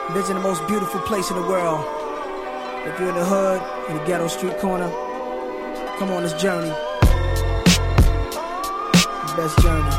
Visit the most beautiful place in the world. If you're in the hood, in the ghetto street corner, come on this journey. The best journey.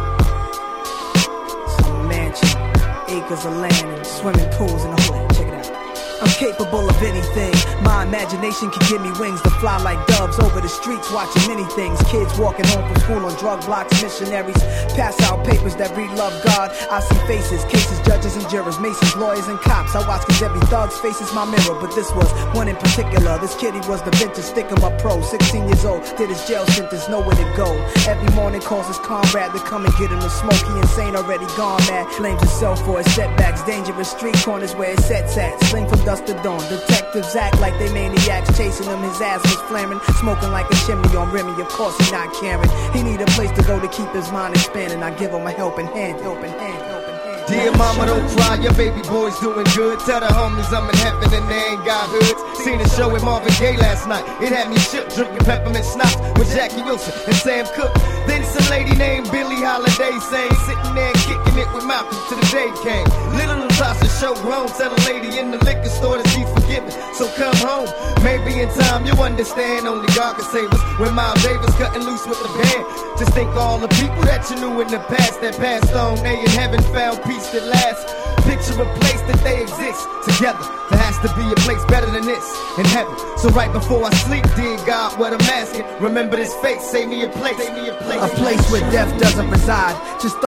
Some mansion, acres of land, and swimming pools in the hood. Check it out. I'm capable of anything. My imagination can give me wings to fly like doves over the streets, watching many things. Kids walking home from school on drug blocks, missionaries pass out papers that read love God. I see faces, cases, judges and jurors, masons, lawyers and cops. I watch cause every thug's face is my mirror, but this was one in particular. This kid, he was the vintage stick-em-up pro, 16 years old, did his jail sentence, nowhere to go. Every morning calls his comrade to come and get him a smoke. He insane, already gone mad, blames himself for his setbacks. Dangerous street corners where his sets at, sling from dusk to dawn. Detectives act like they maniacs, chasing him, his ass was flaring, smoking like a chimney on Remy. Of course he not caring, he need a place to go to keep his mind expanding. I give him a helping hand, helping hand, helping hand. Dear mama, don't cry, your baby boy's doing good. Tell the homies I'm in heaven and they ain't got hoods. Seen a show with Marvin Gaye last night, it had me shook, drinking peppermint schnapps with Jackie Wilson and Sam Cooke. Then some lady named Billie Holiday sang, sitting there kicking it with Malcolm till the day came. Little Natasha show grown, tell a lady in the liquor store that she's forgiven, so come home. Maybe in time you'll understand, only God can save us. When Miles Davis cutting loose with the band, just think all the people that you knew in the past that passed on, they in heaven found peace that lasts. Picture a place that they exist together. There has to be a place better than this in heaven. So right before I sleep, dear God, what I'm asking, remember this face, save me a place, save me a place. A place where death doesn't reside. Just